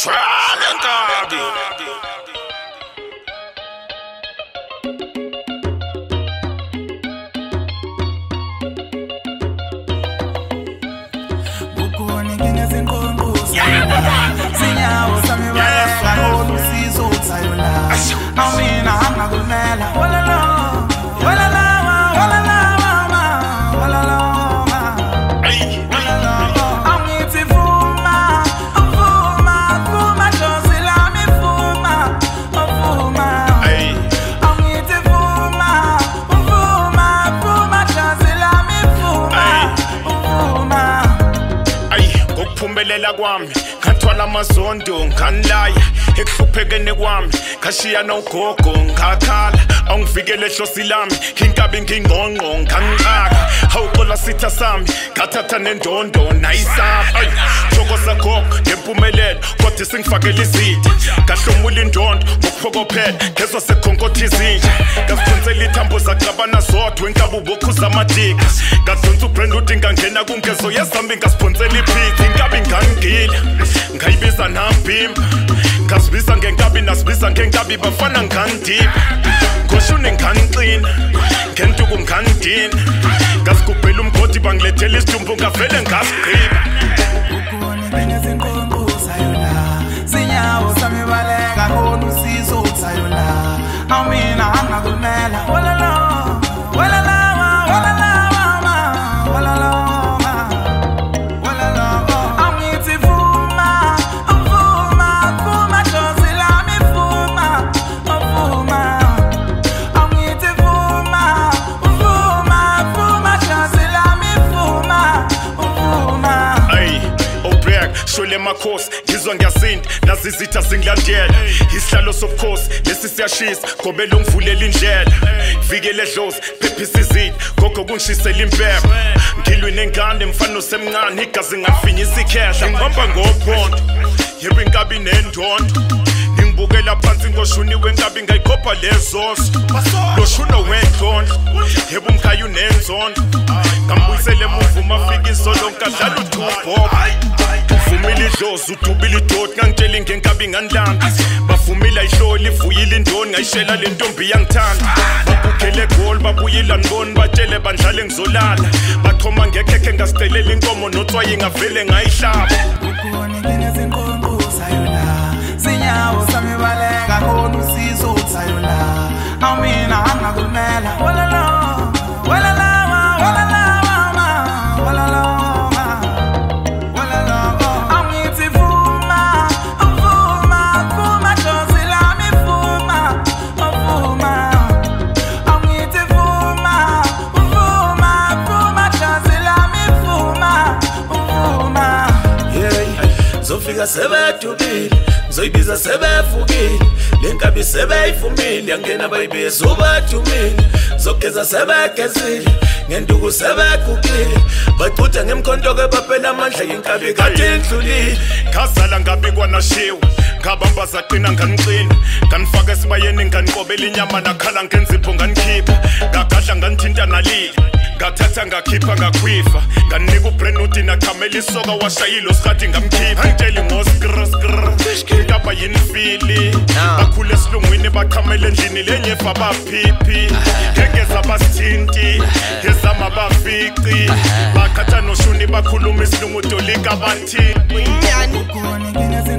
Shwala Nkabi. Bukoni ngingeze nkonquza. Sinyawo sami bayeka olusizo utsayola. Awumina angakumela. Walala. Walala. Phumelela kwami ngathwala amazondo nganilaya ekuhluphekene kwami khashiya nogogo ngakhala awungivikele hlosi lami inkabi ngingqongqo ngangixaka awuxola sitha sami ngathatha nendondo nayisapha thoko sakho ngempumelelo kodwa singifakela izitha ngahlomula indondo ngokuphokophela ngezwe sekhonkothi izinja ngasiphonsela ithambo zacabana zodwa enkabi ubokhuza amadika ngadonsa ubrand udinga ngena kungezo yezambi ngasiphonsela iphitha inkabi ngangila ngayibiza nambimba ngasibiza ngenkabi nasibiza ngenkabi bafana ngandipha ngoshuni nganqina ngentuku ngandina ngasigubhela umgodi bangilethela isidumbu ngavele ngasigqiba ukubona ngingeze nkonquza yona sinyawo sami baleka khona usizo utsayola awumina angakumela walala walala walala walala shole makhosi ngizwa ngiyasinda nazizitha zingilandela isihlalo sobukhosi lesi siyashisa gobela ungivulela indlela vikele dlozi phephisa izitha gogo kungishisela impepho ngilwe nengane mfana osemncane igazi ngafinyisa ikhehla ngihamba ngophondo yebo inkabi nendondo ngibukela phansi ngoshuni wenkabi ngayikhopha lezoso loshuno wendlondo yebo umkhaya unenzondo ngambuyisele emuva umafika isolo nkadlala uthubho Fumile idlozi udubile idoti ngangitshela ngenkabi nganilanda bafumila ihloli ivuyile indoni ngayishela le ntombi yangithanda babukhele gol babuyila ngiboni batshele bandlale ngizolala bachoma ngekhekhe ngasidelela inkomo notswayi ngavele ngayihlaba ukubona ngingeze nkonquza yona sinyawo sami baleka khona usizo utsayola awumina angakumela walala walala walala Zofika sebedubile zoyibiza sebevukile lenkabi sebeyifumile yangena bayibiza ubadumile zogeza sebegezile ngenduku sebegugile bachutha ngemkhonto ke baphela amandla yenkabi kade endlulile khazala ngabi kwanashiwe ngabamba zaqina nganqina nganifaka esibayeni nganiqobela inyama nakhala ngenzipho nganikhipha ngagadla nganithinta nalile ngathatha ngakhipha ngakhwifa nganika ubrand udina chamela isoka washayilo sikhathi ngamkhipha ngitshela ngoskr inkapa yinifili bakhule esilungwini bachamela endlini lenyefa baphiphi ngengeza basithinti ngezama bafici bakhatha noshuni bakhuluma isilungu dolika bathi ukubona ngingeze